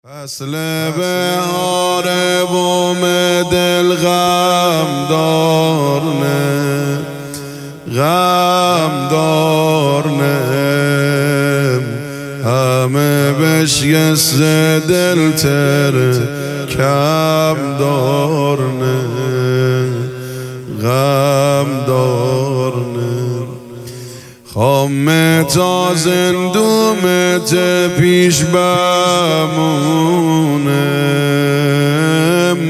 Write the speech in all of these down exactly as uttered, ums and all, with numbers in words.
فصل بهار بوم دل غم دارنه غم دارنه همه بشکست دل تر کم دارنه غم دارنه خامه تا زندومت پیش بمونم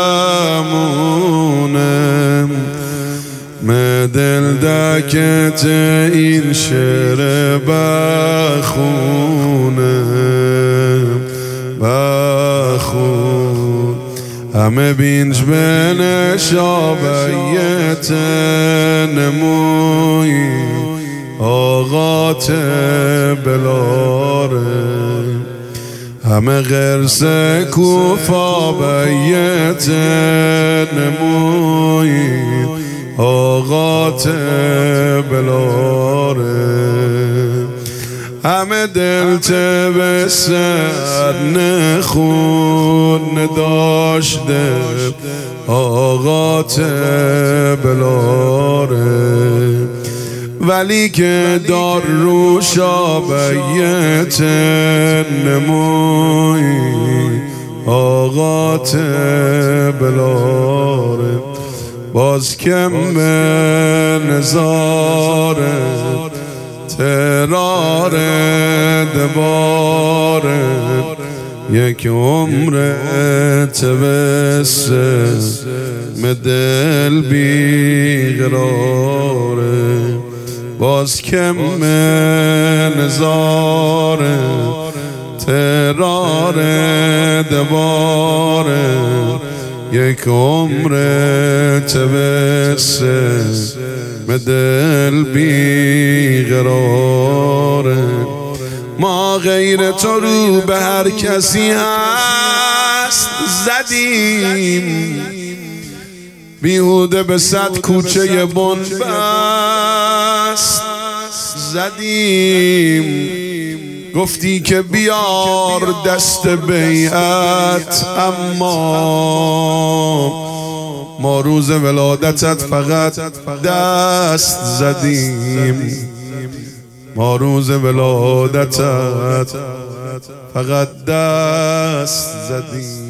بمونم مدل دکت این شعر بخونم بخون همه بینج به نشابیت نموی آقات بلاره همه غرس کوفا بیت نموی آقات بلاره همه دلت به سر نخون داشته آقات بلاره ولی که دار رو شابیت نموی آقات بلاره باز کم به نظاره ترار دباره یک عمر تبسه مدل بیقراره باز کم نظاره ترار دباره یک عمر تبسه مدل بیقراره ما غیر تو رو به هر کسی هست زدیم بیهوده به صد کوچه بنبست زدیم گفتی که بیار دست بیعت اما ما روز ولادتت فقط دست زدیم ما روز ولادتت فقط دست زدیم